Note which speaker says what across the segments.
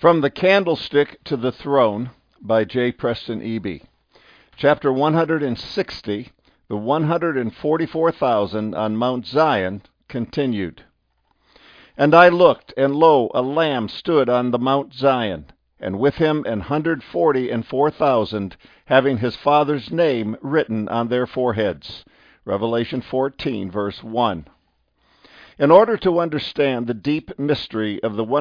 Speaker 1: From the Candlestick to the Throne by J. Preston Eby. Chapter 160, the 144,000 on Mount Zion, continued. And I looked, and lo, a Lamb stood on the Mount Zion, and with him 144,000, having his Father's name written on their foreheads. Revelation 14, verse 1. In order to understand the deep mystery of the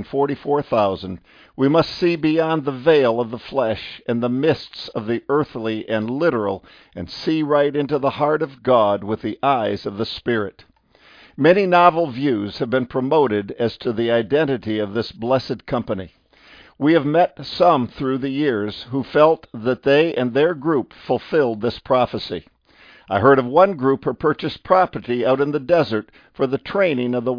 Speaker 1: 144,000, we must see beyond the veil of the flesh and the mists of the earthly and literal, and see right into the heart of God with the eyes of the Spirit. Many novel views have been promoted as to the identity of this blessed company. We have met some through the years who felt that they and their group fulfilled this prophecy. I heard of one group who purchased property out in the desert for the training of the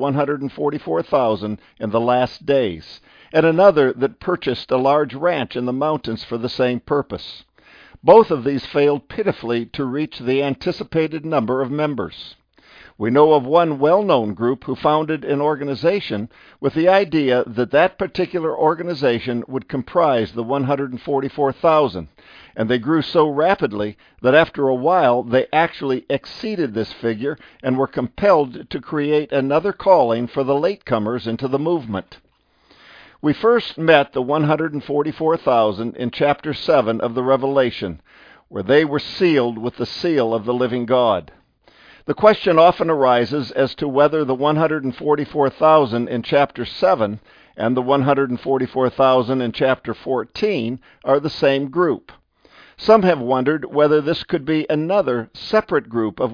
Speaker 1: 144,000 in the last days, and another that purchased a large ranch in the mountains for the same purpose. Both of these failed pitifully to reach the anticipated number of members. We know of one well-known group who founded an organization with the idea that that particular organization would comprise the 144,000, and they grew so rapidly that after a while they actually exceeded this figure and were compelled to create another calling for the latecomers into the movement. We first met the 144,000 in chapter 7 of the Revelation, where they were sealed with the seal of the living God. The question often arises as to whether the 144,000 in chapter 7 and the 144,000 in chapter 14 are the same group. Some have wondered whether this could be another separate group of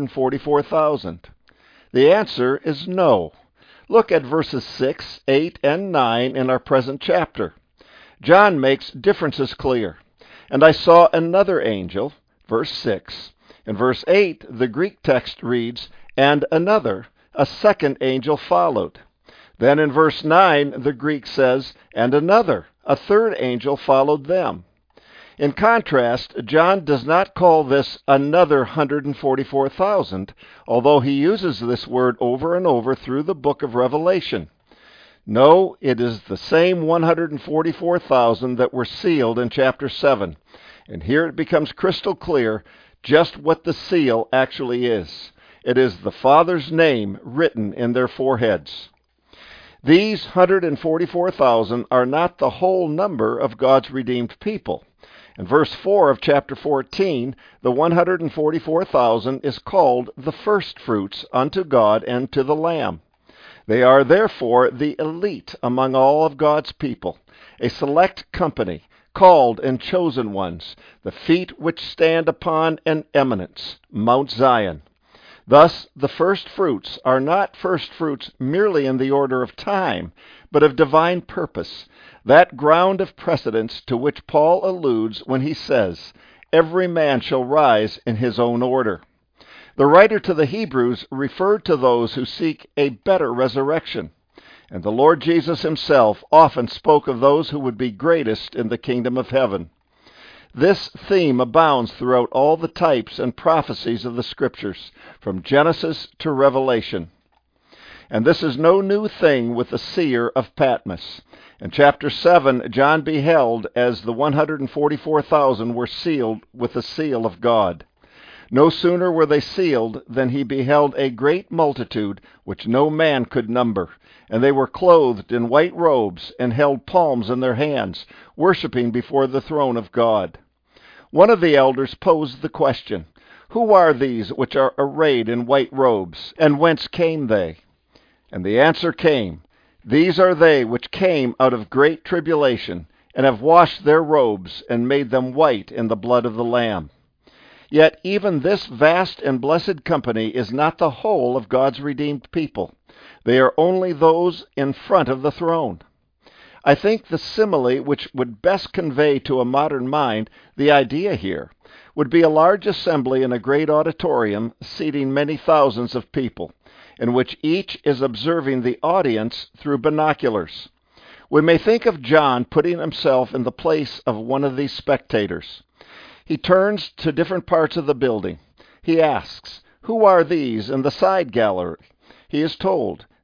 Speaker 1: 144,000. The answer is no. Look at verses 6, 8, and 9 in our present chapter. John makes differences clear. And I saw another angel, verse 6. In verse 8, the Greek text reads, and another, a second angel followed. Then in verse 9, the Greek says, and another, a third angel followed them. In contrast, John does not call this another 144,000, although he uses this word over and over through the book of Revelation. No, it is the same 144,000 that were sealed in chapter 7. And here it becomes crystal clear just what the seal actually is. It is the Father's name written in their foreheads. These 144,000 are not the whole number of God's redeemed people. In verse 4 of chapter 14, the 144,000 is called the firstfruits unto God and to the Lamb. They are therefore the elite among all of God's people, a select company, called and chosen ones, the feet which stand upon an eminence, Mount Zion. Thus, the firstfruits are not firstfruits merely in the order of time, but of divine purpose, that ground of precedence to which Paul alludes when he says, every man shall rise in his own order. The writer to the Hebrews referred to those who seek a better resurrection. And the Lord Jesus himself often spoke of those who would be greatest in the kingdom of heaven. This theme abounds throughout all the types and prophecies of the Scriptures, from Genesis to Revelation. And this is no new thing with the seer of Patmos. In chapter 7, John beheld as the 144,000 were sealed with the seal of God. No sooner were they sealed than he beheld a great multitude which no man could number, and they were clothed in white robes and held palms in their hands, worshiping before the throne of God. One of the elders posed the question, who are these which are arrayed in white robes, and whence came they? And the answer came, these are they which came out of great tribulation, and have washed their robes, and made them white in the blood of the Lamb. Yet even this vast and blessed company is not the whole of God's redeemed people. They are only those in front of the throne. I think the simile which would best convey to a modern mind the idea here would be a large assembly in a great auditorium seating many thousands of people, in which each is observing the audience through binoculars. We may think of John putting himself in the place of one of these spectators. He turns to different parts of the building. He asks, who are these in the side gallery? He is told,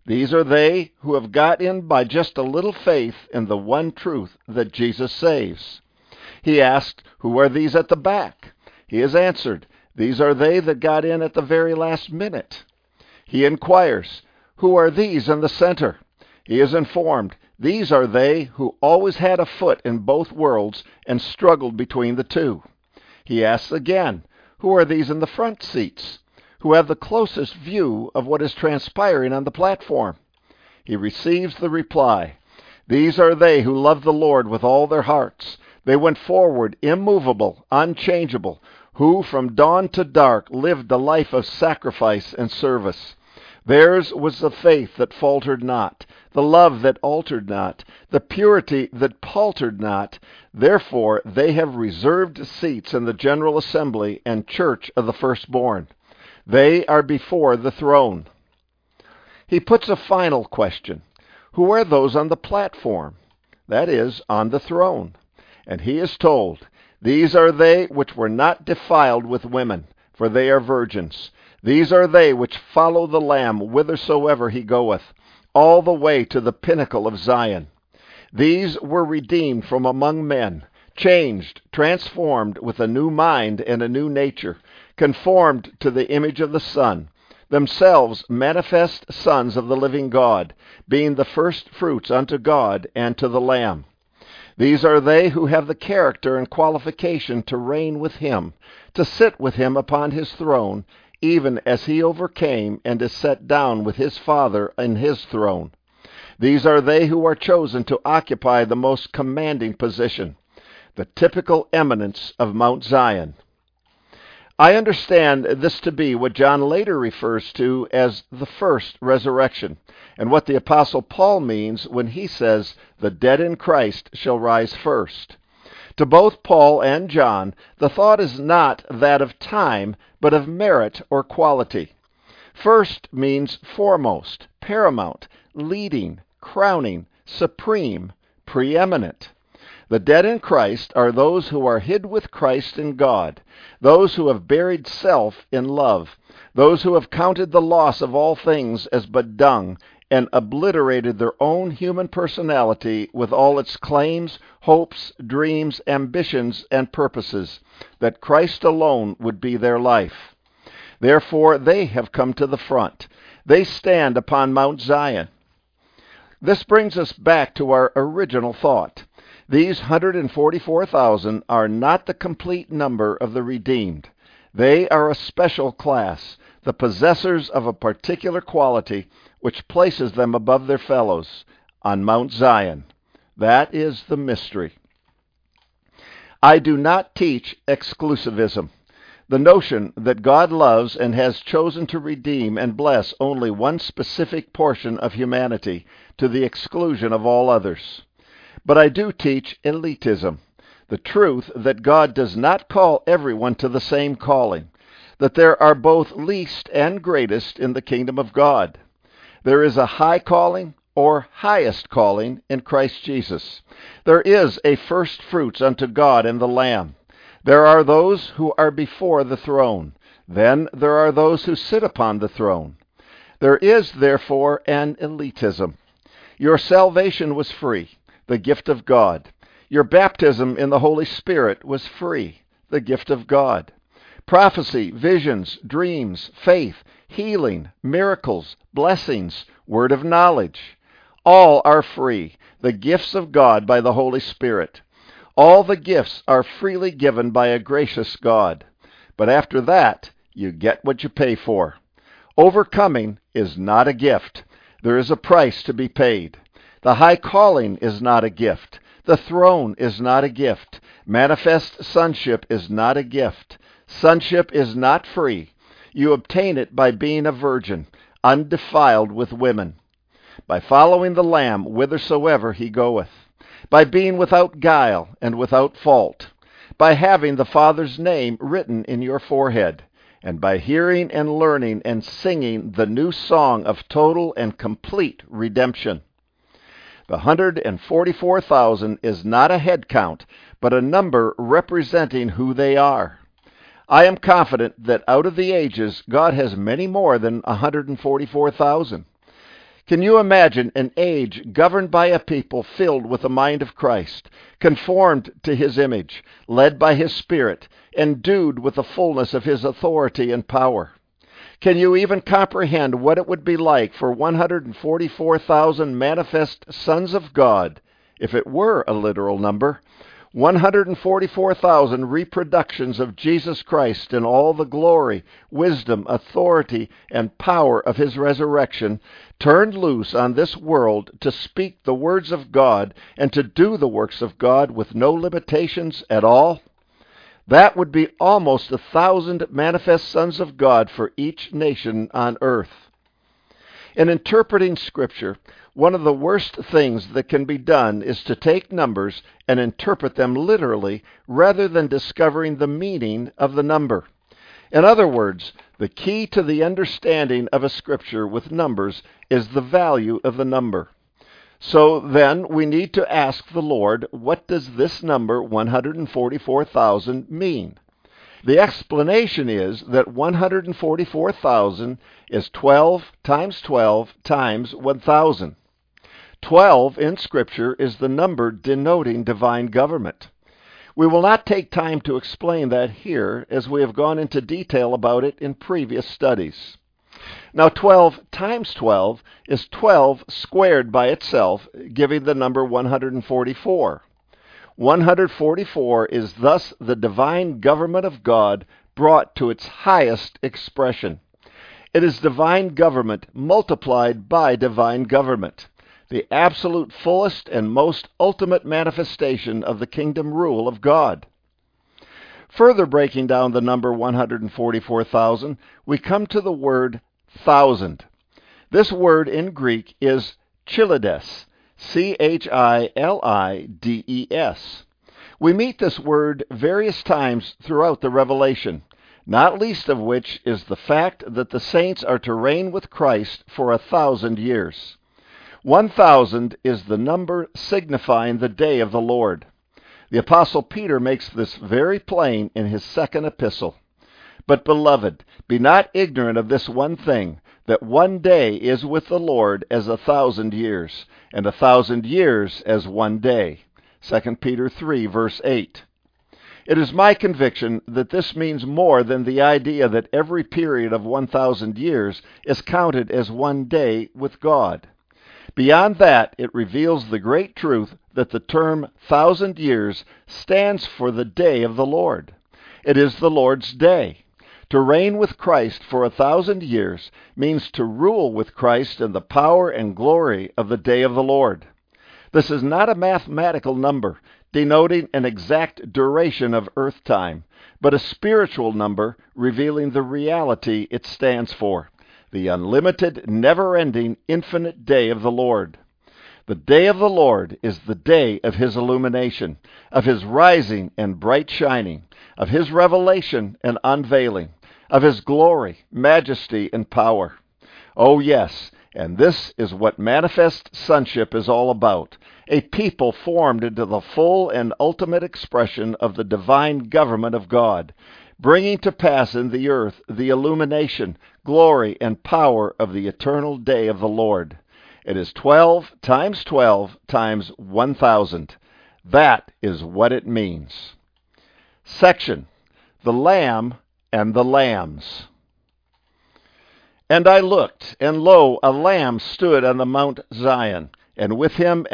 Speaker 1: These are they who have got in by just a little faith in the one truth that Jesus saves. He asked, "Who are these at the back?" He has answered, "These are they that got in at the very last minute." He inquires, "Who are these in the center?" He is informed, "These are they who always had a foot in both worlds and struggled between the two." He asks again, "Who are these in the front seats, who have the closest view of what is transpiring on the platform?" He receives the reply, "These are they who love the Lord with all their hearts. They went forward immovable, unchangeable, who from dawn to dark lived a life of sacrifice and service. Theirs was the faith that faltered not, the love that altered not, the purity that paltered not. Therefore they have reserved seats in the General Assembly and Church of the Firstborn. They are before the throne." He puts a final question. Who are those on the platform? That is, on the throne. And he is told, "These are they which were not defiled with women, for they are virgins. These are they which follow the Lamb whithersoever he goeth, all the way to the pinnacle of Zion. These were redeemed from among men, changed, transformed with a new mind and a new nature, conformed to the image of the Son, themselves manifest sons of the living God, being the first fruits unto God and to the Lamb. These are they who have the character and qualification to reign with him, to sit with him upon his throne, even as he overcame and is set down with his Father in his throne. These are they who are chosen to occupy the most commanding position, the typical eminence of Mount Zion. I understand this to be what John later refers to as the first resurrection, and what the Apostle Paul means when he says, "The dead in Christ shall rise first." To both Paul and John, the thought is not that of time, but of merit or quality. First means foremost, paramount, leading, crowning, supreme, preeminent. The dead in Christ are those who are hid with Christ in God, those who have buried self in love, those who have counted the loss of all things as but dung, and obliterated their own human personality with all its claims, hopes, dreams, ambitions, and purposes, that Christ alone would be their life. Therefore they have come to the front. They stand upon Mount Zion. This brings us back to our original thought. These 144,000 are not the complete number of the redeemed. They are a special class, the possessors of a particular quality which places them above their fellows on Mount Zion. That is the mystery. I do not teach exclusivism, the notion that God loves and has chosen to redeem and bless only one specific portion of humanity to the exclusion of all others. But I do teach elitism, the truth that God does not call everyone to the same calling, that there are both least and greatest in the kingdom of God. There is a high calling or highest calling in Christ Jesus. There is a first fruits unto God and the Lamb. There are those who are before the throne. Then there are those who sit upon the throne. There is, therefore, an elitism. Your salvation was free, the gift of God. Your baptism in the Holy Spirit was free, the gift of God. Prophecy, visions, dreams, faith, healing, miracles, blessings, word of knowledge, all are free, the gifts of God by the Holy Spirit. All the gifts are freely given by a gracious God. But after that, you get what you pay for. Overcoming is not a gift. There is a price to be paid. The high calling is not a gift. The throne is not a gift. Manifest sonship is not a gift. Sonship is not free. You obtain it by being a virgin, undefiled with women, by following the Lamb whithersoever he goeth, by being without guile and without fault, by having the Father's name written in your forehead, and by hearing and learning and singing the new song of total and complete redemption. The 144,000 is not a head count, but a number representing who they are. I am confident that out of the ages, God has many more than 144,000. Can you imagine an age governed by a people filled with the mind of Christ, conformed to His image, led by His Spirit, endued with the fullness of His authority and power? Can you even comprehend what it would be like for 144,000 manifest sons of God, if it were a literal number, 144,000 reproductions of Jesus Christ in all the glory, wisdom, authority, and power of His resurrection, turned loose on this world to speak the words of God and to do the works of God with no limitations at all? That would be almost 1,000 manifest sons of God for each nation on earth. In interpreting Scripture, one of the worst things that can be done is to take numbers and interpret them literally rather than discovering the meaning of the number. In other words, the key to the understanding of a Scripture with numbers is the value of the number. So then we need to ask the Lord, what does this number 144,000 mean? The explanation is that 144,000 is 12 times 12 times 1,000. 12 in Scripture is the number denoting divine government. We will not take time to explain that here, as we have gone into detail about it in previous studies. Now, 12 times 12 is 12 squared by itself, giving the number 144. 144 is thus the divine government of God brought to its highest expression. It is divine government multiplied by divine government, the absolute fullest and most ultimate manifestation of the kingdom rule of God. Further breaking down the number 144,000, we come to the word thousand. This word in Greek is chilides, Chilides. We meet this word various times throughout the Revelation, not least of which is the fact that the saints are to reign with Christ for 1,000 years. 1,000 is the number signifying the day of the Lord. The Apostle Peter makes this very plain in his second epistle. But, beloved, be not ignorant of this one thing, that one day is with the Lord as 1,000 years, and 1,000 years as one day. 2 Peter 3, verse 8. It is my conviction that this means more than the idea that every period of 1,000 years is counted as one day with God. Beyond that, it reveals the great truth that the term 1,000 years stands for the day of the Lord. It is the Lord's day. To reign with Christ for 1,000 years means to rule with Christ in the power and glory of the day of the Lord. This is not a mathematical number denoting an exact duration of earth time, but a spiritual number revealing the reality it stands for, the unlimited, never-ending, infinite day of the Lord. The day of the Lord is the day of His illumination, of His rising and bright shining, of His revelation and unveiling, of His glory, majesty, and power. Oh yes, and this is what manifest sonship is all about, a people formed into the full and ultimate expression of the divine government of God, bringing to pass in the earth the illumination, glory, and power of the eternal day of the Lord. It is 12 times 12 times 1,000. That is what it means. Section: The Lamb and the Lambs. And I looked, and lo, a Lamb stood on the Mount Zion, and with him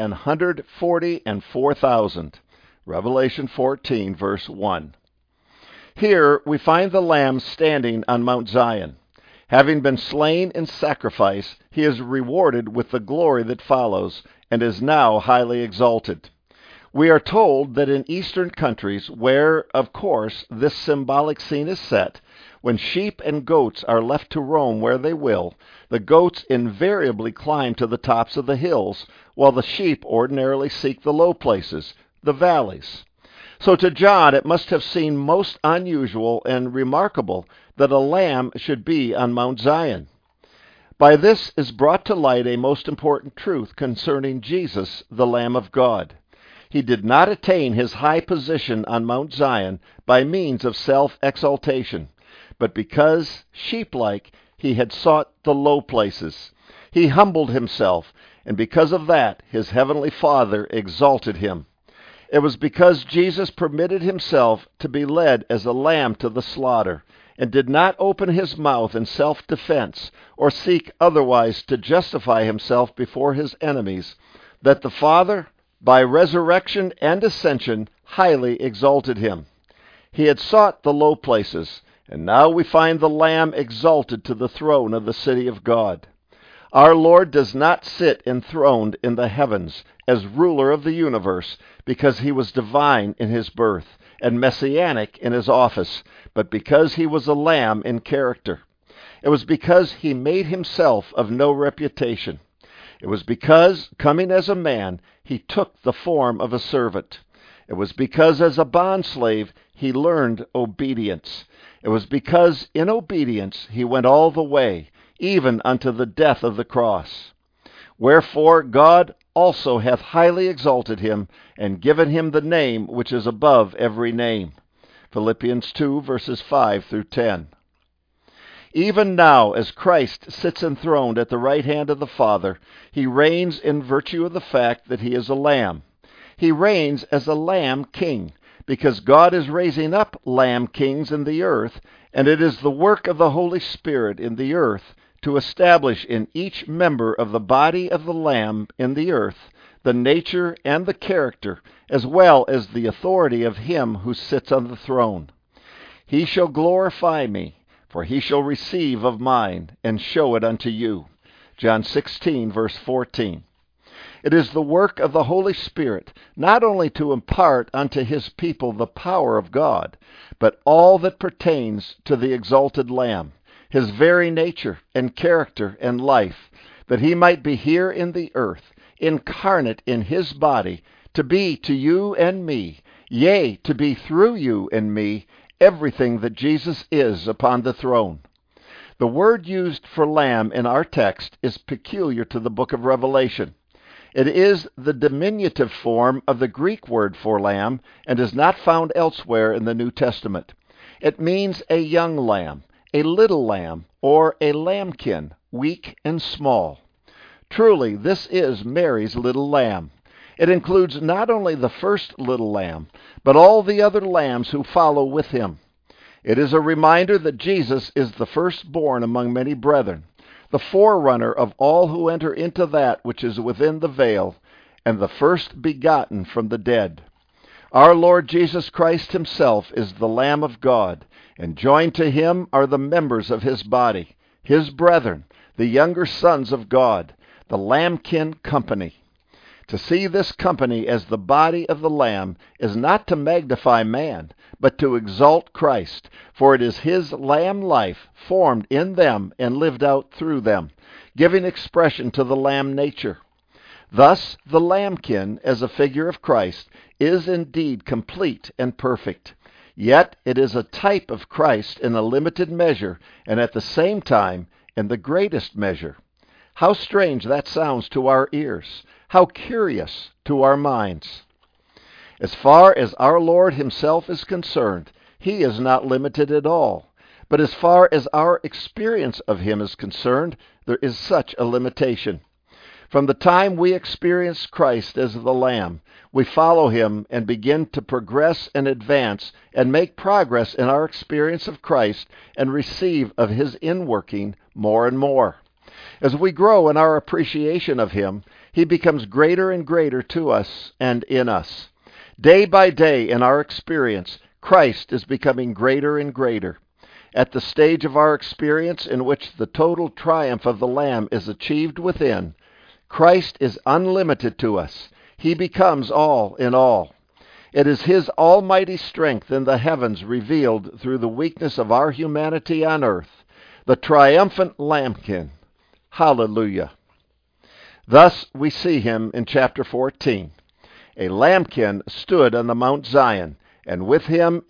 Speaker 1: 144,000. Revelation 14, verse 1. Here we find the Lamb standing on Mount Zion. Having been slain in sacrifice, he is rewarded with the glory that follows, and is now highly exalted. We are told that in Eastern countries, where, of course, this symbolic scene is set, when sheep and goats are left to roam where they will, the goats invariably climb to the tops of the hills, while the sheep ordinarily seek the low places, the valleys. So to John it must have seemed most unusual and remarkable that a lamb should be on Mount Zion. By this is brought to light a most important truth concerning Jesus, the Lamb of God. He did not attain his high position on Mount Zion by means of self-exaltation, but because, sheep-like, he had sought the low places. He humbled himself, and because of that, his heavenly Father exalted him. It was because Jesus permitted himself to be led as a lamb to the slaughter, and did not open his mouth in self-defense or seek otherwise to justify himself before his enemies, that the Father, by resurrection and ascension, highly exalted him. He had sought the low places, and now we find the Lamb exalted to the throne of the city of God. Our Lord does not sit enthroned in the heavens as ruler of the universe because he was divine in his birth and messianic in his office, but because he was a lamb in character. It was because he made himself of no reputation. It was because, coming as a man, he took the form of a servant. It was because as a bondslave he learned obedience. It was because in obedience he went all the way, even unto the death of the cross. Wherefore God also hath highly exalted him, and given him the name which is above every name. Philippians 2, verses 5 through 10. Even now, as Christ sits enthroned at the right hand of the Father, he reigns in virtue of the fact that he is a lamb. He reigns as a lamb king, because God is raising up lamb kings in the earth, and it is the work of the Holy Spirit in the earth to establish in each member of the body of the Lamb in the earth the nature and the character, as well as the authority of him who sits on the throne. He shall glorify me, for he shall receive of mine, and show it unto you. John 16, verse 14. It is the work of the Holy Spirit not only to impart unto his people the power of God, but all that pertains to the exalted Lamb, his very nature and character and life, that he might be here in the earth, incarnate in his body, to be to you and me, yea, to be through you and me, everything that Jesus is upon the throne. The word used for lamb in our text is peculiar to the book of Revelation. It is the diminutive form of the Greek word for lamb and is not found elsewhere in the New Testament. It means a young lamb, a little lamb, or a lambkin, weak and small. Truly, this is Mary's little lamb. It includes not only the first little lamb, but all the other lambs who follow with him. It is a reminder that Jesus is the firstborn among many brethren, the forerunner of all who enter into that which is within the veil, and the first begotten from the dead. Our Lord Jesus Christ himself is the Lamb of God, and joined to him are the members of his body, his brethren, the younger sons of God, the lambkin company. To see this company as the body of the Lamb is not to magnify man, but to exalt Christ, for it is his lamb life formed in them and lived out through them, giving expression to the lamb nature. Thus, the lambkin, as a figure of Christ, is indeed complete and perfect. Yet it is a type of Christ in a limited measure, and at the same time in the greatest measure. How strange that sounds to our ears! How curious to our minds! As far as our Lord himself is concerned, he is not limited at all. But as far as our experience of him is concerned, there is such a limitation. From the time we experience Christ as the Lamb, we follow him and begin to progress and advance and make progress in our experience of Christ and receive of his inworking more and more. As we grow in our appreciation of him, he becomes greater and greater to us and in us. Day by day in our experience, Christ is becoming greater and greater. At the stage of our experience in which the total triumph of the Lamb is achieved within, Christ is unlimited to us. He becomes all in all. It is his almighty strength in the heavens revealed through the weakness of our humanity on earth, the triumphant lambkin. Hallelujah. Thus we see him in chapter 14. A lambkin stood on the Mount Zion, and with him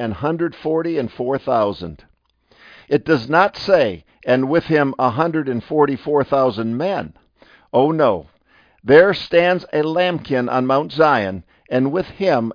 Speaker 1: 144,000. It does not say, and with him 144,000 men. Oh no. There stands a lambkin on Mount Zion, and with him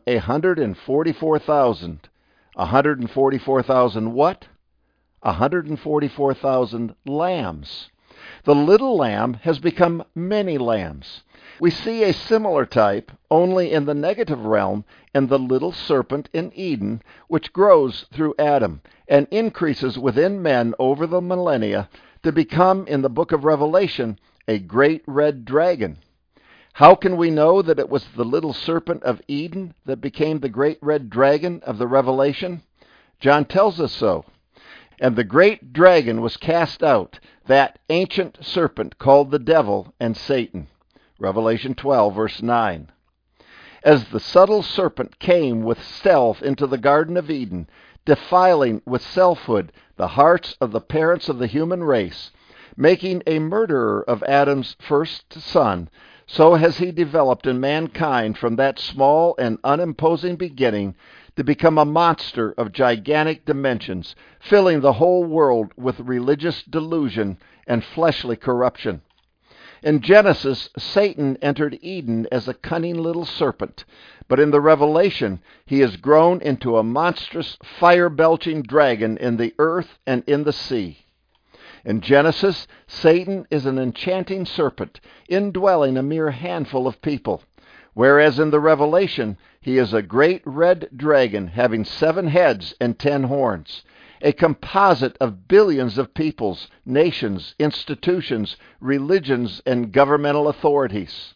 Speaker 1: 144,000. 144,000 what? 144,000 lambs. The little lamb has become many lambs. We see a similar type, only in the negative realm, in the little serpent in Eden, which grows through Adam and increases within men over the millennia to become, in the book of Revelation, a great red dragon. How can we know that it was the little serpent of Eden that became the great red dragon of the Revelation? John tells us so. And the great dragon was cast out, that ancient serpent called the devil and Satan. Revelation 12, verse 9. As the subtle serpent came with stealth into the Garden of Eden, defiling with selfhood the hearts of the parents of the human race, making a murderer of Adam's first son, so has he developed in mankind from that small and unimposing beginning to become a monster of gigantic dimensions, filling the whole world with religious delusion and fleshly corruption. In Genesis, Satan entered Eden as a cunning little serpent, but in the Revelation, he has grown into a monstrous, fire-belching dragon in the earth and in the sea. In Genesis, Satan is an enchanting serpent, indwelling a mere handful of people, whereas in the Revelation, he is a great red dragon having 7 heads and 10 horns, a composite of billions of peoples, nations, institutions, religions, and governmental authorities.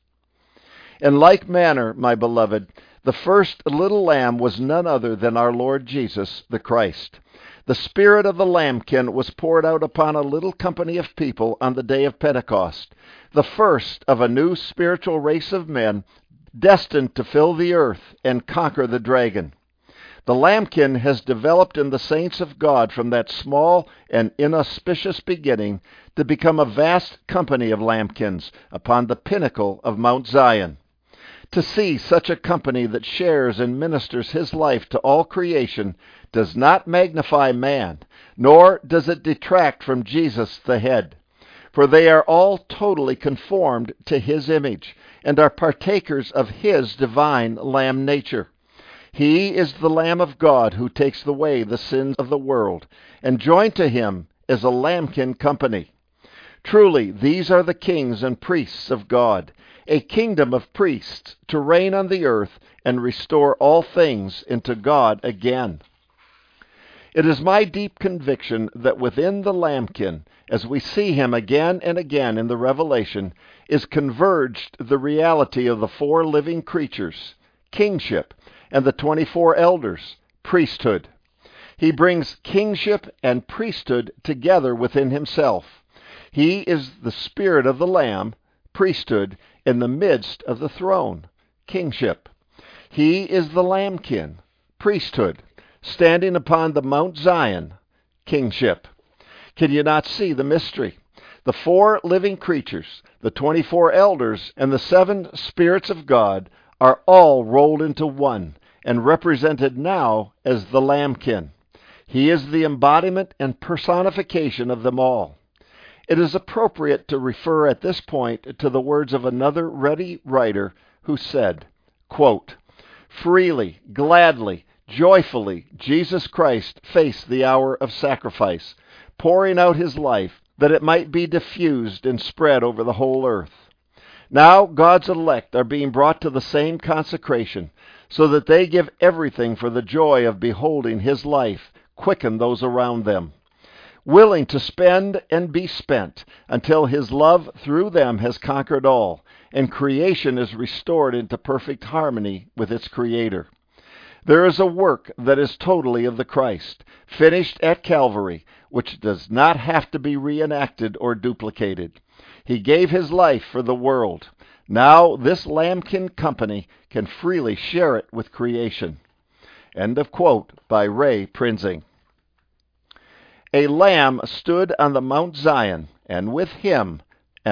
Speaker 1: In like manner, my beloved, the first little lamb was none other than our Lord Jesus, the Christ. The Spirit of the Lambkin was poured out upon a little company of people on the day of Pentecost, the first of a new spiritual race of men destined to fill the earth and conquer the dragon. The lambkin has developed in the saints of God from that small and inauspicious beginning to become a vast company of lambkins upon the pinnacle of Mount Zion. To see such a company that shares and ministers his life to all creation does not magnify man, nor does it detract from Jesus the head. For they are all totally conformed to his image, and are partakers of his divine lamb nature. He is the Lamb of God who takes away the sins of the world, and joined to him is a lambkin company. Truly, these are the kings and priests of God, a kingdom of priests to reign on the earth and restore all things into God again. It is my deep conviction that within the lambkin, as we see him again and again in the Revelation, is converged the reality of the 4 living creatures, kingship, and the 24 elders, priesthood. He brings kingship and priesthood together within himself. He is the Spirit of the Lamb, priesthood, in the midst of the throne, kingship. He is the lambkin, priesthood, standing upon the Mount Zion, kingship. Can you not see the mystery? The 4 living creatures, the 24 elders, and the 7 spirits of God are all rolled into one and represented now as the lambkin. He is the embodiment and personification of them all. It is appropriate to refer at this point to the words of another ready writer who said, quote, "Freely, gladly, joyfully, Jesus Christ faced the hour of sacrifice, pouring out his life that it might be diffused and spread over the whole earth. Now God's elect are being brought to the same consecration, so that they give everything for the joy of beholding his life quicken those around them, willing to spend and be spent until his love through them has conquered all, and creation is restored into perfect harmony with its Creator. There is a work that is totally of the Christ, finished at Calvary, which does not have to be reenacted or duplicated. He gave his life for the world. Now this lambkin company can freely share it with creation." End of quote by Ray Prinzing. A lamb stood on the Mount Zion, and with him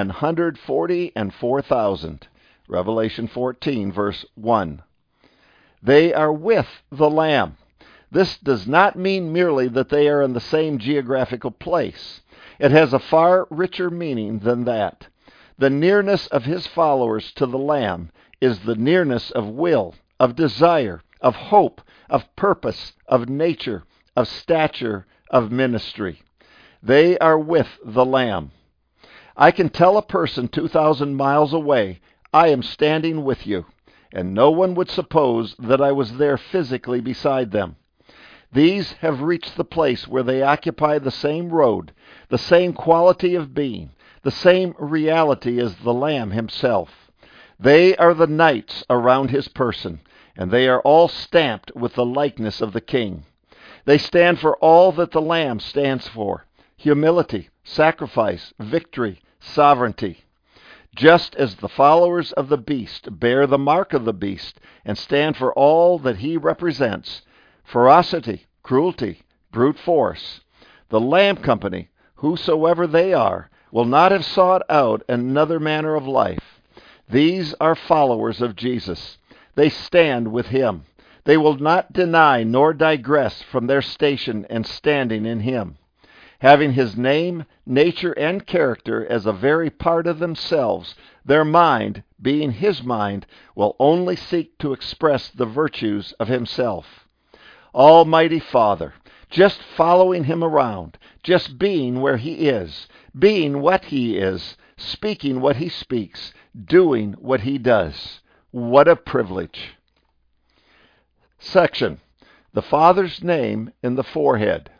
Speaker 1: 144,000. Revelation 14, verse 1. They are with the Lamb. This does not mean merely that they are in the same geographical place. It has a far richer meaning than that. The nearness of his followers to the Lamb is the nearness of will, of desire, of hope, of purpose, of nature, of stature, of ministry. They are with the Lamb. I can tell a person 2,000 miles away, I am standing with you, and no one would suppose that I was there physically beside them. These have reached the place where they occupy the same road, the same quality of being, the same reality as the Lamb himself. They are the knights around his person, and they are all stamped with the likeness of the King. They stand for all that the Lamb stands for: humility, sacrifice, victory, sovereignty. Just as the followers of the beast bear the mark of the beast and stand for all that he represents: ferocity, cruelty, brute force. The Lamb Company, whosoever they are, will not have sought out another manner of life. These are followers of Jesus. They stand with him. They will not deny nor digress from their station and standing in him. Having his name, nature, and character as a very part of themselves, their mind, being his mind, will only seek to express the virtues of himself. Almighty Father, just following him around, just being where he is, being what he is, speaking what he speaks, doing what he does. What a privilege. Section: The Father's Name in the Forehead.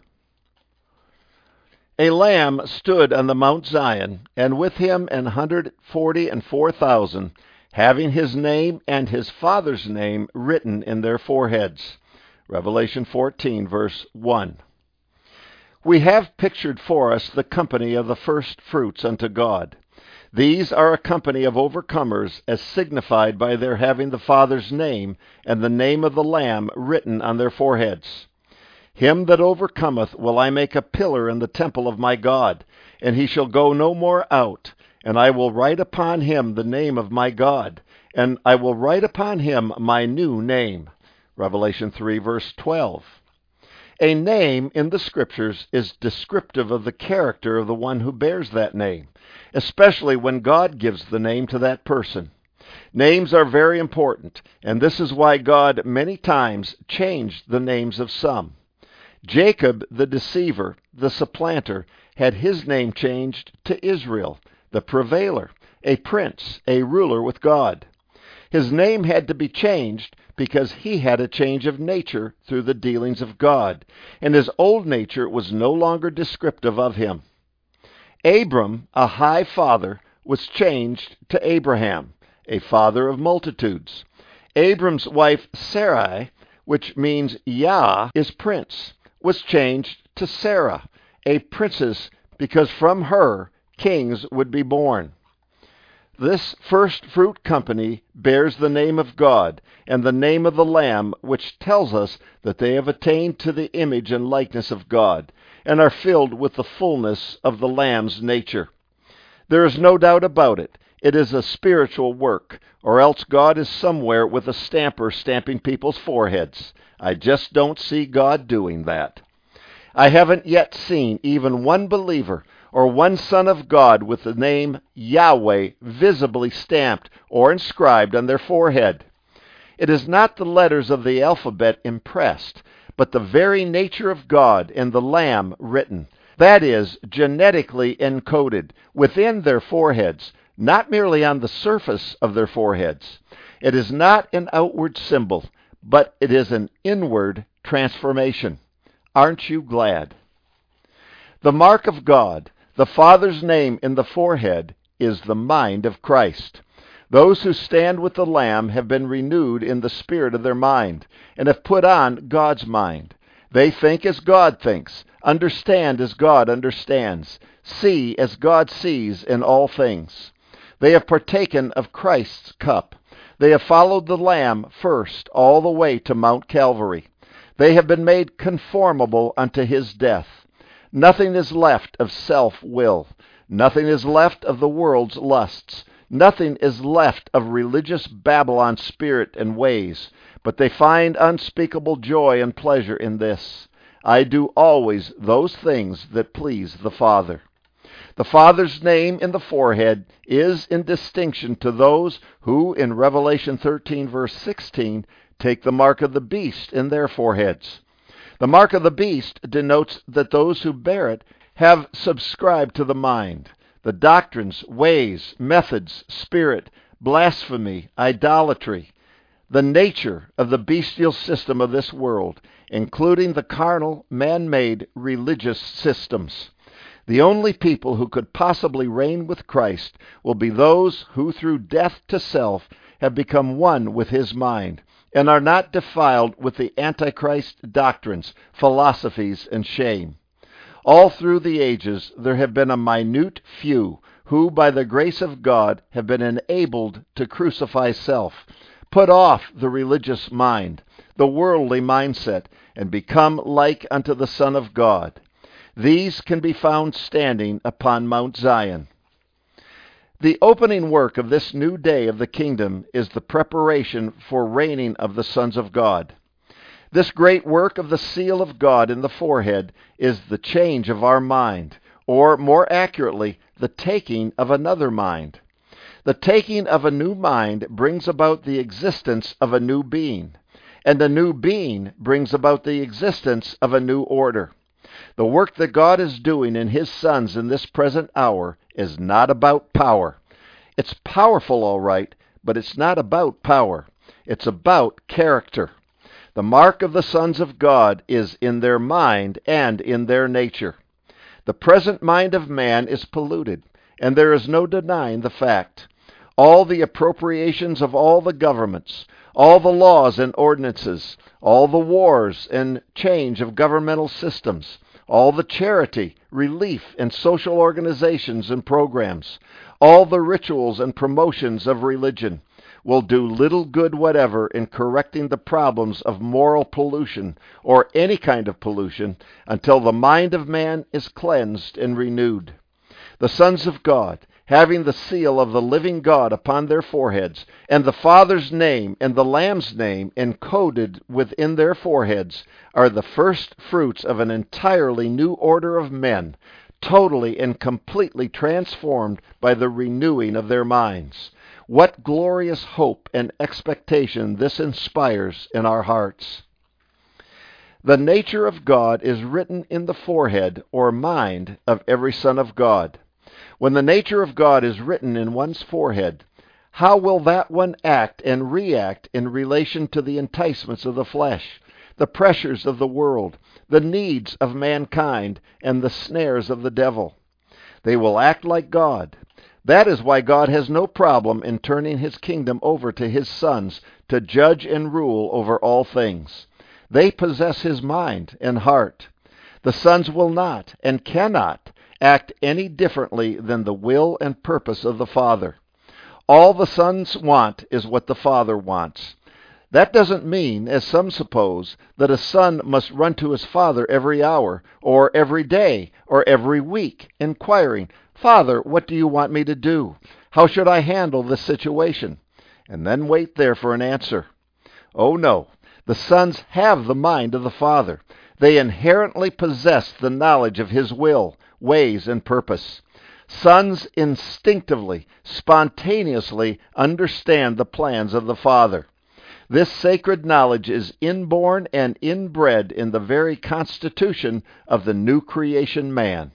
Speaker 1: A Lamb stood on the Mount Zion, and with him 144,000, having his name and his Father's name written in their foreheads. Revelation 14, verse 1. We have pictured for us the company of the first fruits unto God. These are a company of overcomers, as signified by their having the Father's name and the name of the Lamb written on their foreheads. Him that overcometh will I make a pillar in the temple of my God, and he shall go no more out. And I will write upon him the name of my God, and I will write upon him my new name. Revelation 3, verse 12. A name in the Scriptures is descriptive of the character of the one who bears that name, especially when God gives the name to that person. Names are very important, and this is why God many times changed the names of some. Jacob, the deceiver, the supplanter, had his name changed to Israel, the prevailer, a prince, a ruler with God. His name had to be changed because he had a change of nature through the dealings of God, and his old nature was no longer descriptive of him. Abram, a high father, was changed to Abraham, a father of multitudes. Abram's wife Sarai, which means Yah is prince, was changed to Sarah, a princess, because from her kings would be born. This first fruit company bears the name of God and the name of the Lamb, which tells us that they have attained to the image and likeness of God, and are filled with the fullness of the Lamb's nature. There is no doubt about it. It is a spiritual work, or else God is somewhere with a stamper stamping people's foreheads. I just don't see God doing that. I haven't yet seen even one believer or one son of God with the name Yahweh visibly stamped or inscribed on their forehead. It is not the letters of the alphabet impressed, but the very nature of God and the Lamb written. That is, genetically encoded within their foreheads, not merely on the surface of their foreheads. It is not an outward symbol, but it is an inward transformation. Aren't you glad? The mark of God, the Father's name in the forehead, is the mind of Christ. Those who stand with the Lamb have been renewed in the spirit of their mind, and have put on God's mind. They think as God thinks, understand as God understands, see as God sees in all things. They have partaken of Christ's cup. They have followed the Lamb first all the way to Mount Calvary. They have been made conformable unto his death. Nothing is left of self-will. Nothing is left of the world's lusts. Nothing is left of religious Babylon spirit and ways. But they find unspeakable joy and pleasure in this: I do always those things that please the Father. The Father's name in the forehead is in distinction to those who, in Revelation 13, verse 16, take the mark of the beast in their foreheads. The mark of the beast denotes that those who bear it have subscribed to the mind. the doctrines, ways, methods, spirit, blasphemy, idolatry, the nature of the bestial system of this world, including the carnal, man-made religious systems. The only people who could possibly reign with Christ will be those who through death to self have become one with his mind, and are not defiled with the Antichrist doctrines, philosophies, and shame. All through the ages there have been a minute few who, by the grace of God, have been enabled to crucify self, put off the religious mind, the worldly mindset, and become like unto the Son of God. These can be found standing upon Mount Zion. The opening work of this new day of the kingdom is the preparation for reigning of the sons of God. This great work of the seal of God in the forehead is the change of our mind, or more accurately, the taking of another mind. The taking of a new mind brings about the existence of a new being, and a new being brings about the existence of a new order. The work that God is doing in his sons in this present hour is not about power. It's powerful, all right, but it's not about power. It's about character. The mark of the sons of God is in their mind and in their nature. The present mind of man is polluted, and there is no denying the fact. All the appropriations of all the governments, all the laws and ordinances, all the wars and change of governmental systems, all the charity, relief, and social organizations and programs, all the rituals and promotions of religion, will do little good whatever in correcting the problems of moral pollution or any kind of pollution until the mind of man is cleansed and renewed. The sons of God, having the seal of the living God upon their foreheads, and the Father's name and the Lamb's name encoded within their foreheads, are the first fruits of an entirely new order of men, totally and completely transformed by the renewing of their minds. What glorious hope and expectation this inspires in our hearts! The nature of God is written in the forehead or mind of every son of God. When the nature of God is written in one's forehead, how will that one act and react in relation to the enticements of the flesh, the pressures of the world, the needs of mankind, and the snares of the devil? They will act like God. That is why God has no problem in turning his kingdom over to his sons to judge and rule over all things. They possess his mind and heart. The sons will not and cannot act any differently than the will and purpose of the Father. All the sons want is what the Father wants. That doesn't mean, as some suppose, that a son must run to his father every hour, or every day, or every week, inquiring, "Father, what do you want me to do? How should I handle this situation?" and then wait there for an answer. Oh no, the sons have the mind of the Father. They inherently possess the knowledge of his will, ways, and purpose. Sons instinctively, spontaneously understand the plans of the Father. This sacred knowledge is inborn and inbred in the very constitution of the new creation man.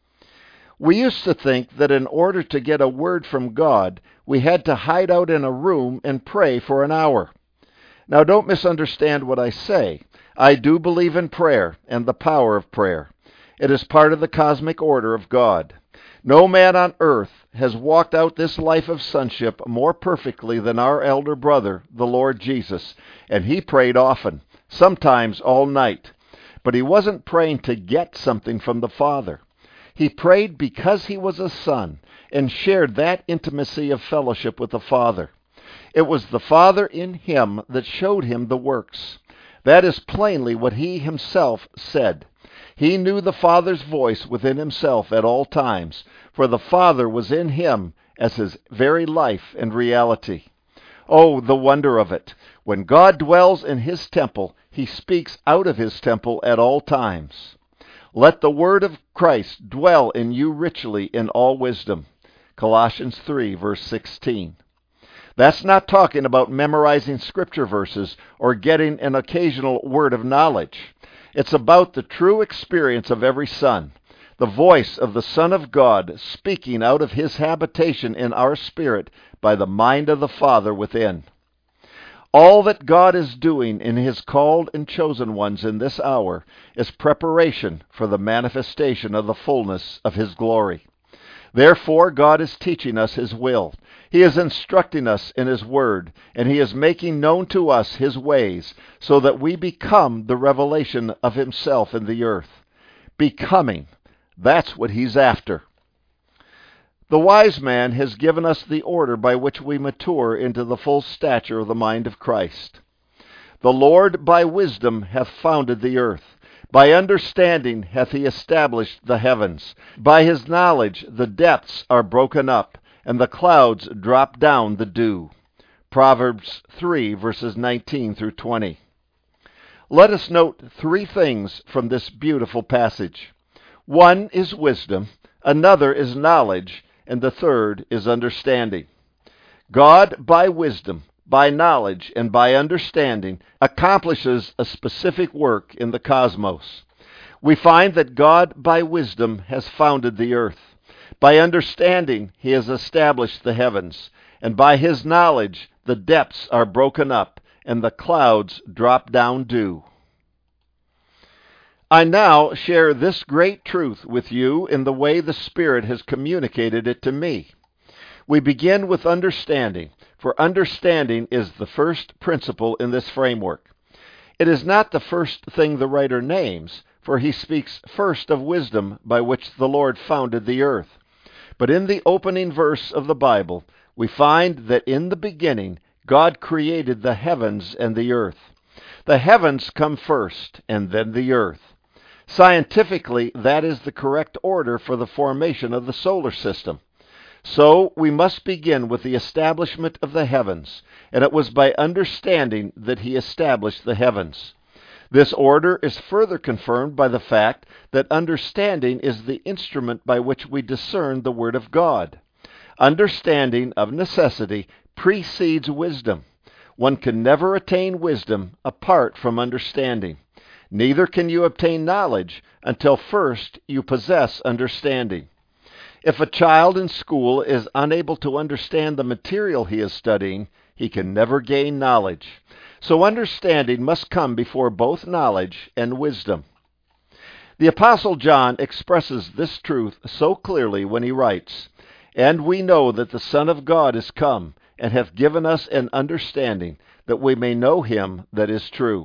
Speaker 1: We used to think that in order to get a word from God, we had to hide out in a room and pray for an hour. Now, don't misunderstand what I say. I do believe in prayer and the power of prayer. It is part of the cosmic order of God. No man on earth has walked out this life of sonship more perfectly than our elder brother, the Lord Jesus, and he prayed often, sometimes all night. But he wasn't praying to get something from the Father. He prayed because he was a son and shared that intimacy of fellowship with the Father. It was the Father in him that showed him the works. That is plainly what he himself said. He knew the Father's voice within himself at all times, for the Father was in him as his very life and reality. Oh, the wonder of it! When God dwells in his temple, he speaks out of his temple at all times. Let the word of Christ dwell in you richly in all wisdom. Colossians 3, verse 16. That's not talking about memorizing scripture verses or getting an occasional word of knowledge. It's about the true experience of every son. the voice of the Son of God speaking out of his habitation in our spirit by the mind of the Father within. All that God is doing in his called and chosen ones in this hour is preparation for the manifestation of the fullness of his glory. Therefore, God is teaching us his will. He is instructing us in his word, and he is making known to us his ways, so that we become the revelation of himself in the earth. Becoming, that's what he's after. The wise man has given us the order by which we mature into the full stature of the mind of Christ. The Lord by wisdom hath founded the earth. By understanding hath he established the heavens. By his knowledge the depths are broken up, and the clouds drop down the dew. Proverbs 3, verses 19 through 20. Let us note three things from this beautiful passage. One is wisdom, another is knowledge, and the third is understanding. God, by wisdom, by knowledge, and by understanding, accomplishes a specific work in the cosmos. We find that God, by wisdom, has founded the earth. By understanding, he has established the heavens. And by his knowledge, the depths are broken up, and the clouds drop down dew. I now share this great truth with you in the way the Spirit has communicated it to me. We begin with understanding, for understanding is the first principle in this framework. It is not the first thing the writer names, for he speaks first of wisdom by which the Lord founded the earth. But in the opening verse of the Bible, we find that in the beginning, God created the heavens and the earth. The heavens come first, and then the earth. Scientifically, that is the correct order for the formation of the solar system. So we must begin with the establishment of the heavens, and it was by understanding that he established the heavens. This order is further confirmed by the fact that understanding is the instrument by which we discern the Word of God. Understanding, of necessity, precedes wisdom. One can never attain wisdom apart from understanding. Neither can you obtain knowledge until first you possess understanding. If a child in school is unable to understand the material he is studying, he can never gain knowledge. So understanding must come before both knowledge and wisdom. The Apostle John expresses this truth so clearly when he writes, "And we know that the Son of God is come, and hath given us an understanding, that we may know him that is true."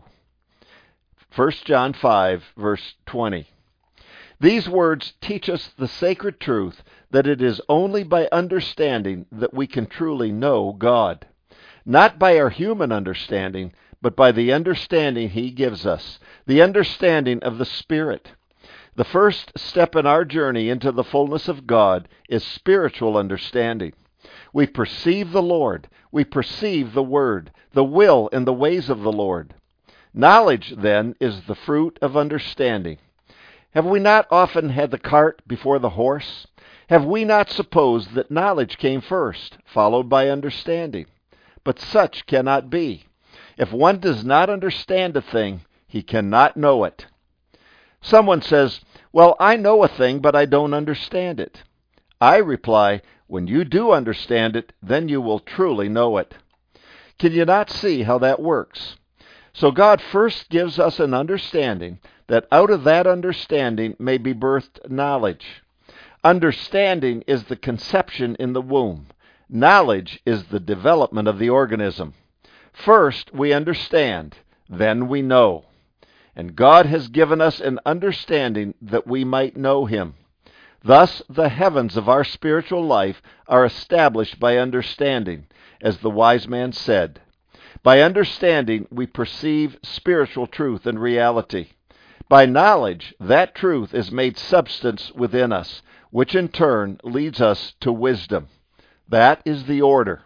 Speaker 1: 1 John 5, verse 20. These words teach us the sacred truth that it is only by understanding that we can truly know God. Not by our human understanding, but by the understanding he gives us, the understanding of the Spirit. The first step in our journey into the fullness of God is spiritual understanding. We perceive the Lord. We perceive the Word, the will and the ways of the Lord. Knowledge, then, is the fruit of understanding. Have we not often had the cart before the horse? Have we not supposed that knowledge came first, followed by understanding? But such cannot be. If one does not understand a thing, he cannot know it. Someone says, "Well, I know a thing, but I don't understand it." I reply, when you do understand it, then you will truly know it. Can you not see how that works? So God first gives us an understanding, that out of that understanding may be birthed knowledge. Understanding is the conception in the womb. Knowledge is the development of the organism. First we understand, then we know. And God has given us an understanding that we might know him. Thus the heavens of our spiritual life are established by understanding, as the wise man said. By understanding, we perceive spiritual truth and reality. By knowledge, that truth is made substance within us, which in turn leads us to wisdom. That is the order.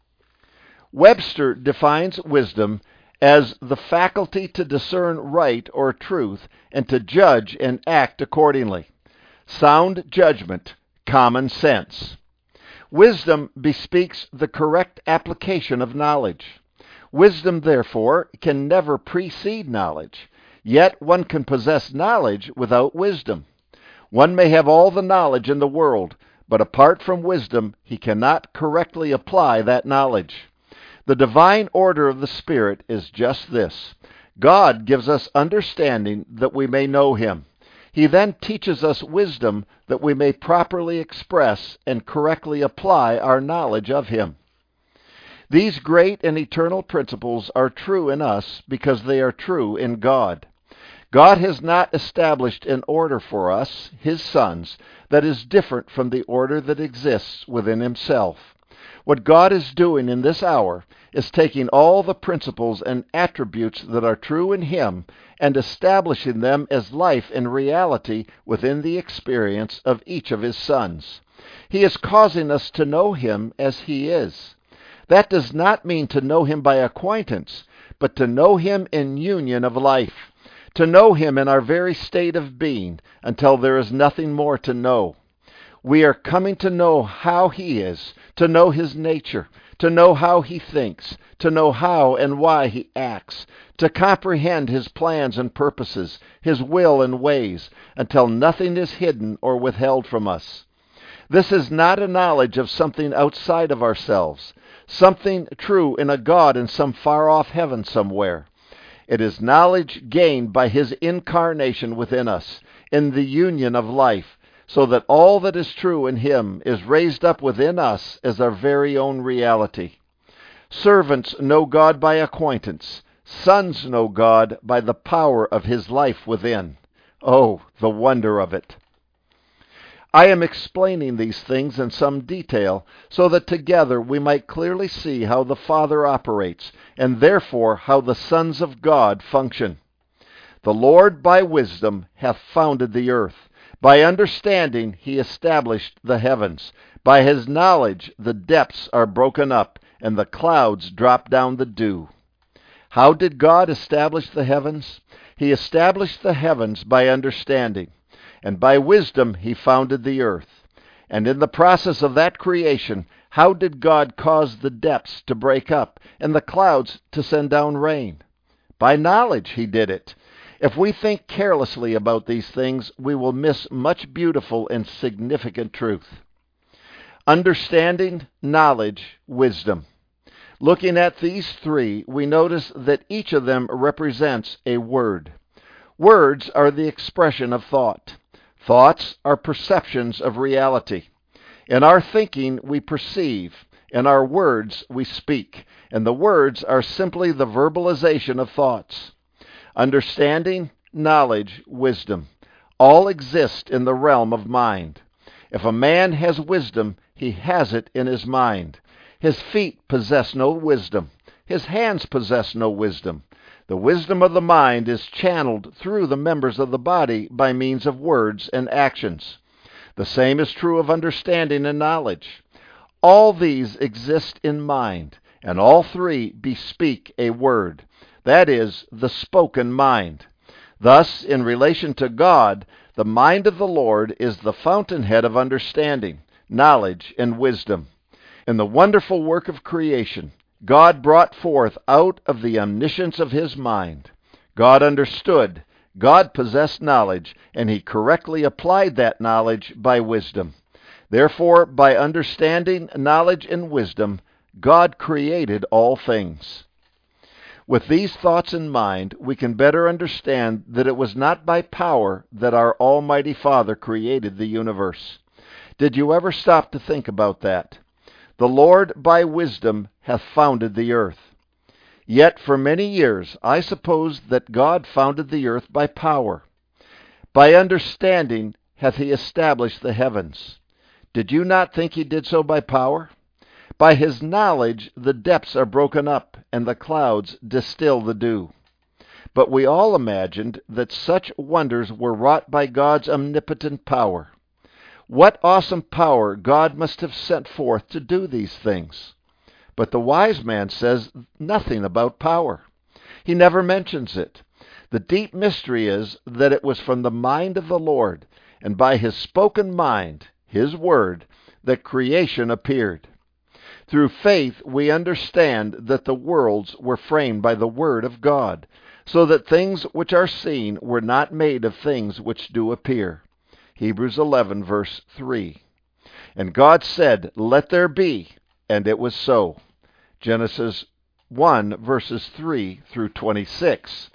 Speaker 1: Webster defines wisdom as the faculty to discern right or truth and to judge and act accordingly. Sound judgment, common sense. Wisdom bespeaks the correct application of knowledge. Wisdom, therefore, can never precede knowledge, yet one can possess knowledge without wisdom. One may have all the knowledge in the world, but apart from wisdom, he cannot correctly apply that knowledge. The divine order of the Spirit is just this. God gives us understanding that we may know Him. He then teaches us wisdom that we may properly express and correctly apply our knowledge of Him. These great and eternal principles are true in us because they are true in God. God has not established an order for us, His sons, that is different from the order that exists within Himself. What God is doing in this hour is taking all the principles and attributes that are true in Him and establishing them as life and reality within the experience of each of His sons. He is causing us to know Him as He is. That does not mean to know Him by acquaintance, but to know Him in union of life, to know Him in our very state of being until there is nothing more to know. We are coming to know how He is, to know His nature, to know how He thinks, to know how and why He acts, to comprehend His plans and purposes, His will and ways, until nothing is hidden or withheld from us. This is not a knowledge of something outside of ourselves, something true in a God in some far-off heaven somewhere. It is knowledge gained by His incarnation within us, in the union of life, so that all that is true in Him is raised up within us as our very own reality. Servants know God by acquaintance. Sons know God by the power of His life within. Oh, the wonder of it! I am explaining these things in some detail so that together we might clearly see how the Father operates, and therefore how the sons of God function. The Lord by wisdom hath founded the earth. By understanding He established the heavens. By His knowledge the depths are broken up, and the clouds drop down the dew. How did God establish the heavens? He established the heavens by understanding. And by wisdom He founded the earth. And in the process of that creation, how did God cause the depths to break up and the clouds to send down rain? By knowledge He did it. If we think carelessly about these things, we will miss much beautiful and significant truth. Understanding, knowledge, wisdom. Looking at these three, we notice that each of them represents a word. Words are the expression of thought. Thoughts are perceptions of reality. In our thinking, we perceive. In our words, we speak. And the words are simply the verbalization of thoughts. Understanding, knowledge, wisdom, all exist in the realm of mind. If a man has wisdom, he has it in his mind. His feet possess no wisdom. His hands possess no wisdom. The wisdom of the mind is channeled through the members of the body by means of words and actions. The same is true of understanding and knowledge. All these exist in mind, and all three bespeak a word. That is, the spoken mind. Thus, in relation to God, the mind of the Lord is the fountainhead of understanding, knowledge, and wisdom. In the wonderful work of creation, God brought forth out of the omniscience of His mind. God understood, God possessed knowledge, and He correctly applied that knowledge by wisdom. Therefore, by understanding, knowledge, and wisdom, God created all things. With these thoughts in mind, we can better understand that it was not by power that our Almighty Father created the universe. Did you ever stop to think about that? The Lord by wisdom hath founded the earth. Yet for many years I supposed that God founded the earth by power. By understanding hath He established the heavens. Did you not think He did so by power? By His knowledge the depths are broken up, and the clouds distill the dew. But we all imagined that such wonders were wrought by God's omnipotent power. What awesome power God must have sent forth to do these things. But the wise man says nothing about power. He never mentions it. The deep mystery is that it was from the mind of the Lord, and by His spoken mind, His word, that creation appeared. Through faith we understand that the worlds were framed by the word of God, so that things which are seen were not made of things which do appear. Hebrews 11, verse 3. And God said, "Let there be," and it was so. Genesis 1, verses 3 through 26.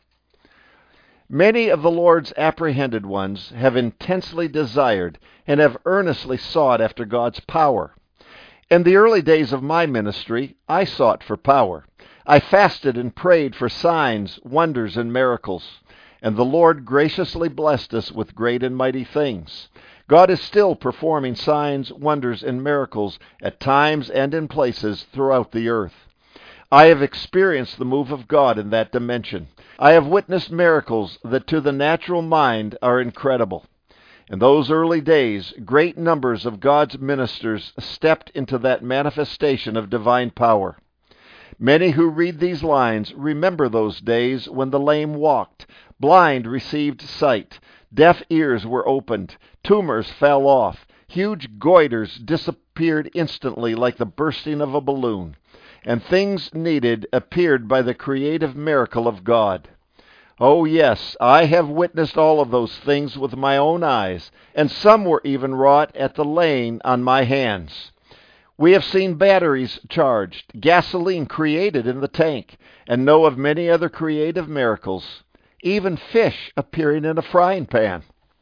Speaker 1: Many of the Lord's apprehended ones have intensely desired and have earnestly sought after God's power. In the early days of my ministry, I sought for power. I fasted and prayed for signs, wonders, and miracles, and the Lord graciously blessed us with great and mighty things. God is still performing signs, wonders, and miracles at times and in places throughout the earth. I have experienced the move of God in that dimension. I have witnessed miracles that to the natural mind are incredible. In those early days, great numbers of God's ministers stepped into that manifestation of divine power. Many who read these lines remember those days when the lame walked, blind received sight, deaf ears were opened, tumors fell off, huge goiters disappeared instantly like the bursting of a balloon, and things needed appeared by the creative miracle of God. Oh yes, I have witnessed all of those things with my own eyes, and some were even wrought at the laying on my hands. We have seen batteries charged, gasoline created in the tank, and know of many other creative miracles, even fish appearing in a frying pan.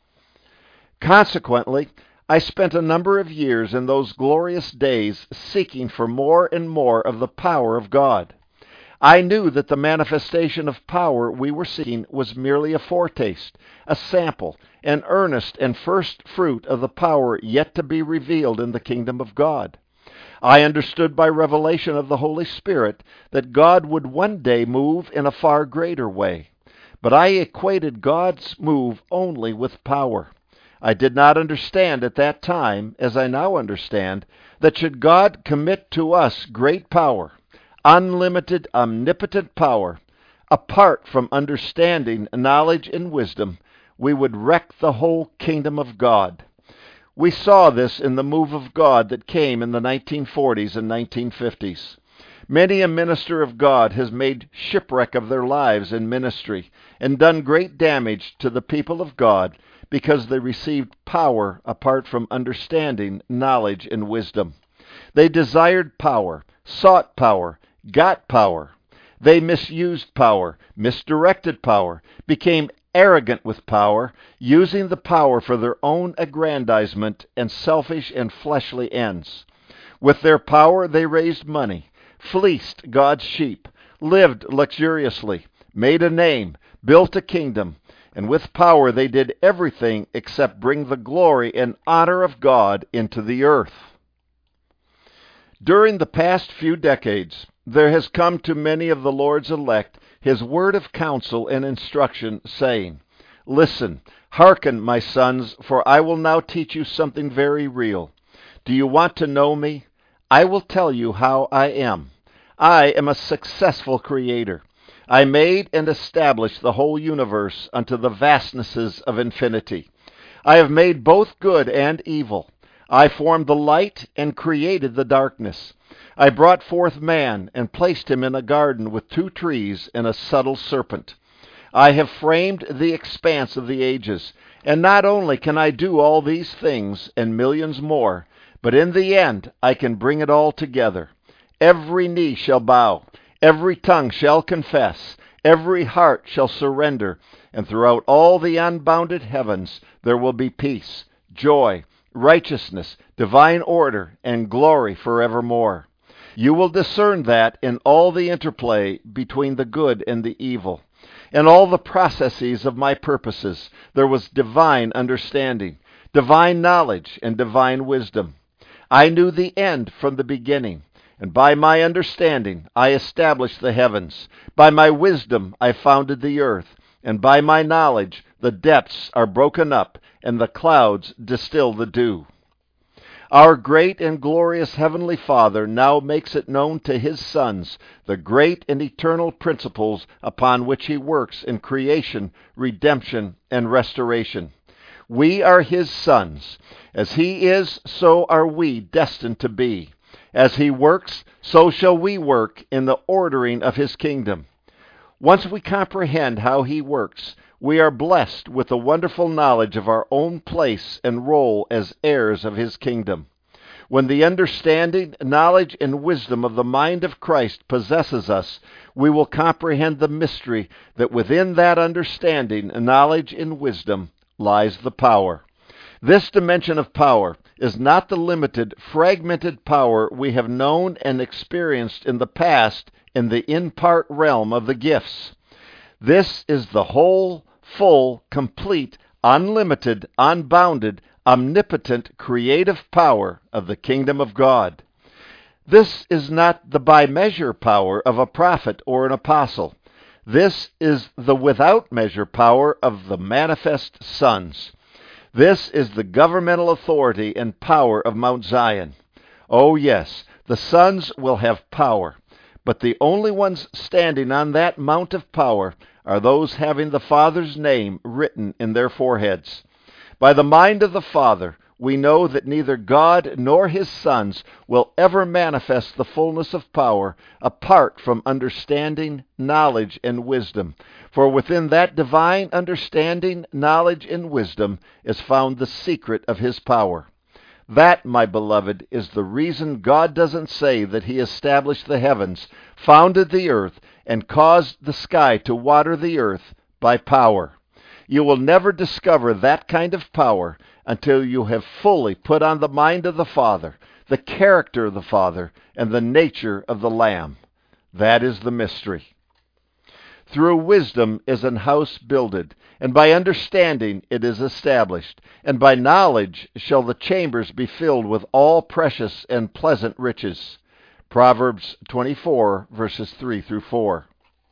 Speaker 1: Consequently, I spent a number of years in those glorious days seeking for more and more of the power of God. I knew that the manifestation of power we were seeking was merely a foretaste, a sample, an earnest and first fruit of the power yet to be revealed in the kingdom of God. I understood by revelation of the Holy Spirit that God would one day move in a far greater way, but I equated God's move only with power. I did not understand at that time, as I now understand, that should God commit to us great power, unlimited, omnipotent power, apart from understanding, knowledge, and wisdom, we would wreck the whole kingdom of God. We saw this in the move of God that came in the 1940s and 1950s. Many a minister of God has made shipwreck of their lives in ministry and done great damage to the people of God because they received power apart from understanding, knowledge, and wisdom. They desired power, sought power, got power. They misused power, misdirected power, became arrogant with power, using the power for their own aggrandizement and selfish and fleshly ends. With their power they raised money, fleeced God's sheep, lived luxuriously, made a name, built a kingdom, and with power they did everything except bring the glory and honor of God into the earth. During the past few decades, there has come to many of the Lord's elect His word of counsel and instruction, saying, "Listen, hearken, my sons, for I will now teach you something very real. Do you want to know me? I will tell you how I am. I am a successful creator. I made and established the whole universe unto the vastnesses of infinity. I have made both good and evil. I formed the light and created the darkness. I brought forth man and placed him in a garden with 2 trees and a subtle serpent. I have framed the expanse of the ages, and not only can I do all these things and millions more, but in the end I can bring it all together. Every knee shall bow, every tongue shall confess, every heart shall surrender, and throughout all the unbounded heavens there will be peace, joy, righteousness, divine order, and glory forevermore. You will discern that in all the interplay between the good and the evil, in all the processes of my purposes, there was divine understanding, divine knowledge, and divine wisdom. I knew the end from the beginning, and by my understanding I established the heavens. By my wisdom I founded the earth, and by my knowledge the depths are broken up, and the clouds distill the dew. Our great and glorious Heavenly Father now makes it known to His sons the great and eternal principles upon which He works in creation, redemption, and restoration. We are His sons. As He is, so are we destined to be. As He works, so shall we work in the ordering of His kingdom. Once we comprehend how he works, we are blessed with the wonderful knowledge of our own place and role as heirs of his kingdom. When the understanding, knowledge, and wisdom of the mind of Christ possesses us, we will comprehend the mystery that within that understanding, knowledge, and wisdom lies the power. This dimension of power is not the limited, fragmented power we have known and experienced in the past in the in-part realm of the gifts. This is the whole, full, complete, unlimited, unbounded, omnipotent, creative power of the kingdom of God. This is not the by-measure power of a prophet or an apostle. This is the without-measure power of the manifest sons. This is the governmental authority and power of Mount Zion. Oh yes, the sons will have power, but the only ones standing on that mount of power are those having the Father's name written in their foreheads. By the mind of the Father, we know that neither God nor his sons will ever manifest the fullness of power apart from understanding, knowledge, and wisdom. For within that divine understanding, knowledge, and wisdom is found the secret of his power. That, my beloved, is the reason God doesn't say that he established the heavens, founded the earth, and caused the sky to water the earth by power. You will never discover that kind of power until you have fully put on the mind of the Father, the character of the Father, and the nature of the Lamb. That is the mystery. Through wisdom is an house builded, and by understanding it is established, and by knowledge shall the chambers be filled with all precious and pleasant riches. Proverbs 24, verses 3 through 4.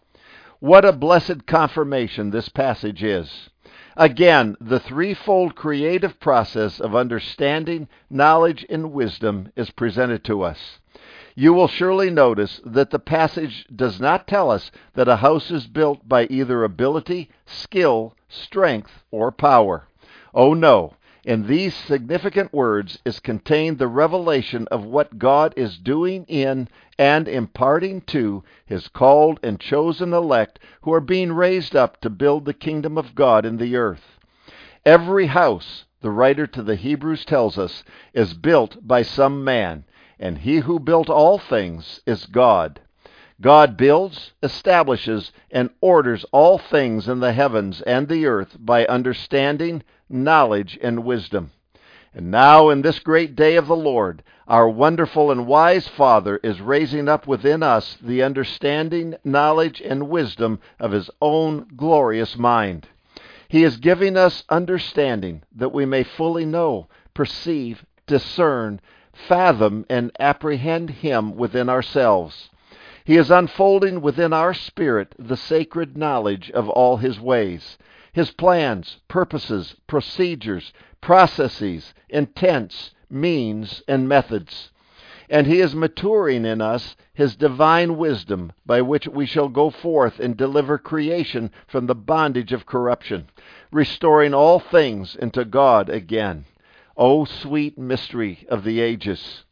Speaker 1: What a blessed confirmation this passage is. Again, the threefold creative process of understanding, knowledge, and wisdom is presented to us. You will surely notice that the passage does not tell us that a house is built by either ability, skill, strength, or power. Oh no, in these significant words is contained the revelation of what God is doing in and imparting to his called and chosen elect who are being raised up to build the kingdom of God in the earth. Every house, the writer to the Hebrews tells us, is built by some man, and he who built all things is God. God builds, establishes, and orders all things in the heavens and the earth by understanding, knowledge, and wisdom. And now in this great day of the Lord, our wonderful and wise Father is raising up within us the understanding, knowledge, and wisdom of his own glorious mind. He is giving us understanding that we may fully know, perceive, discern, fathom, and apprehend him within ourselves. He is unfolding within our spirit the sacred knowledge of all his ways, his plans, purposes, procedures, processes, intents, means, and methods. And he is maturing in us his divine wisdom by which we shall go forth and deliver creation from the bondage of corruption, restoring all things into God again. O sweet mystery of the ages!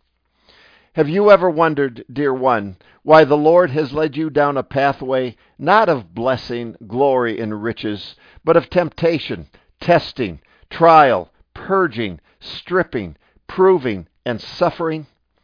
Speaker 1: Have you ever wondered, dear one, why the Lord has led you down a pathway not of blessing, glory, and riches, but of temptation, testing, trial, purging, stripping, proving, and suffering?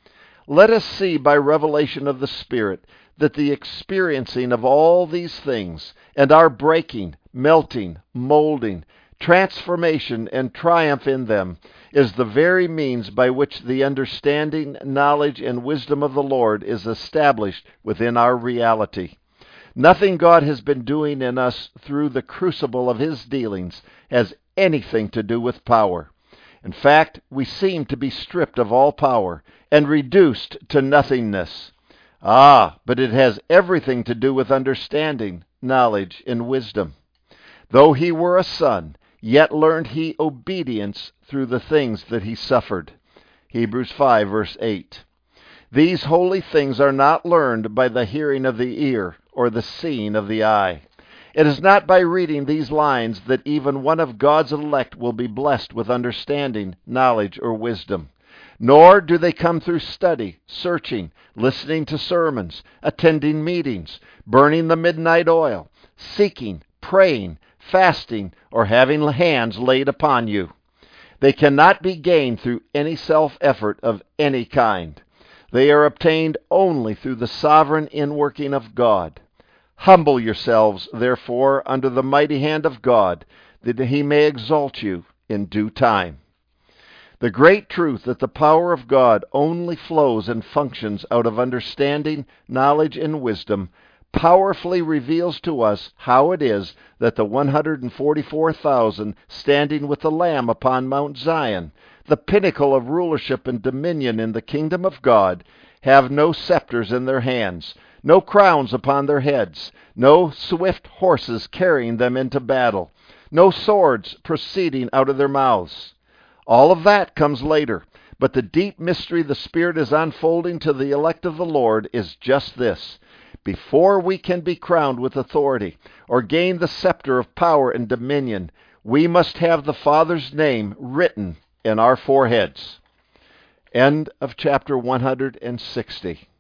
Speaker 1: Let us see by revelation of the Spirit that the experiencing of all these things, and our breaking, melting, molding, transformation, and triumph in them, is the very means by which the understanding, knowledge, and wisdom of the Lord is established within our reality. Nothing God has been doing in us through the crucible of his dealings has anything to do with power. In fact, we seem to be stripped of all power and reduced to nothingness. But it has everything to do with understanding, knowledge, and wisdom. Though he were a son, yet learned he obedience through the things that he suffered. Hebrews 5, verse 8. These holy things are not learned by the hearing of the ear or the seeing of the eye. It is not by reading these lines that even one of God's elect will be blessed with understanding, knowledge, or wisdom. Nor do they come through study, searching, listening to sermons, attending meetings, burning the midnight oil, seeking, praying, fasting, or having hands laid upon you. They cannot be gained through any self-effort of any kind. They are obtained only through the sovereign inworking of God. Humble yourselves, therefore, under the mighty hand of God, that he may exalt you in due time. The great truth that the power of God only flows and functions out of understanding, knowledge, and wisdom powerfully reveals to us how it is that the 144,000 standing with the Lamb upon Mount Zion, the pinnacle of rulership and dominion in the kingdom of God, have no scepters in their hands, no crowns upon their heads, no swift horses carrying them into battle, no swords proceeding out of their mouths. All of that comes later, but the deep mystery the Spirit is unfolding to the elect of the Lord is just this. Before we can be crowned with authority or gain the scepter of power and dominion, we must have the Father's name written in our foreheads. End of chapter 160.